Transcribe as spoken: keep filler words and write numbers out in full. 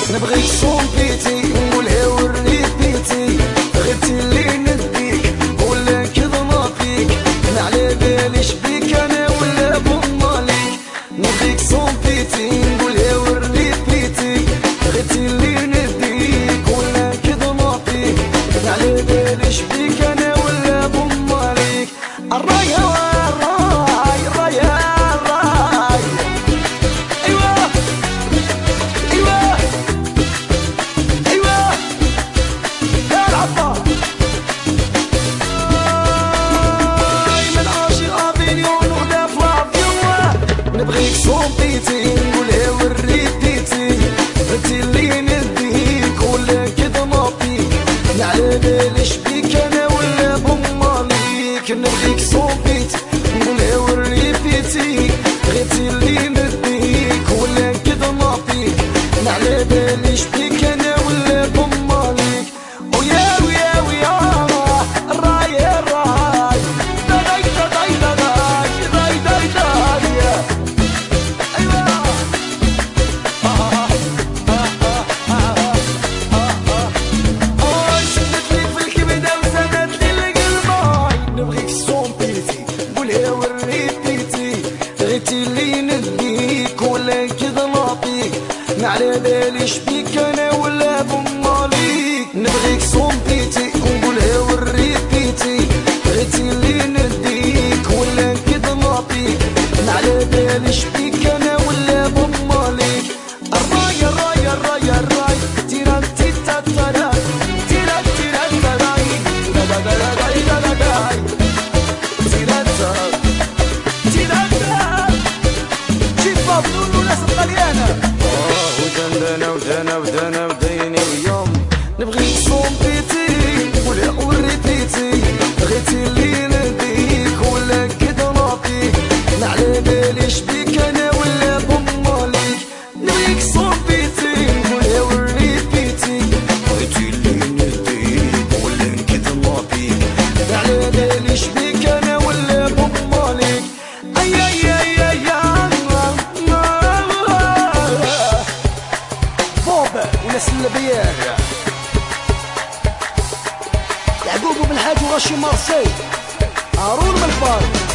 نبغيك صوم بيتي نقولها وريت بيتي، غيرتي اللي نديك ولا كظنا فيك، انا على باليش بيك انا ولا بماليك. نبغيك صوم بيتي نقولها وريت بيتي، غيرتي اللي نديك ولا كظنا فيك، انا على باليش بيك انا ولا بماليك. الراي الراي الراي الراي ايوه ايوه ايوه يا العبا من عاشق افينيون وغدا في لافيون. نبغيك صوم بيتي نقولها وريت بيتي، انتي اللي نديك ولا كذا ما فيك، انا على باليش بيك انا ولا بماليك. نبغيك صوم بيتي نقولها وريت بيتي، غيرتي اللي نديك ولا كذا ما فيك، انا على باليش بيك انا ولا بماليك. ويا ويا ويا الراي الراي داي داي داي داي داي داي ايوه سدت لي في الكبده وزادت لي القلباي. نبغيك صوم بيتي نقولها وريت بيتي، غيرتي اللي نديك ولا كذا نعطيك، ما على باليش بيك انا ولا بماليك. نبغيك صوم بيتي ونقولها وريت بيتي، غيرتي اللي نديك ولا كذا نعطيك، ما على باليش بيك انا ولا بماليك. الراي الراي الراي الراي تيران تيتا تراي تيران تيران تراي دا دا دا دا دا دا دا تيران تيران جيب بابلو ناس الطليانة ودندنا ودنا ودنا وديني ويوم. نبغيك صوم بيتي ولا وريت بيتي، غيرتي اللي نديك ولا كذا نعطيك، ما على باليش بيك انا ولا بماليك. نبغيك صوم بيتي ولا وريت بيتي، غيرتي اللي نديك ولا كذا نعطيك، ما على باليش بيك انا ولا بماليك. اي اي اي اي بوبا وناس اللبيان يعقوب بالحاج وغشي مارسي هارون من الكبار.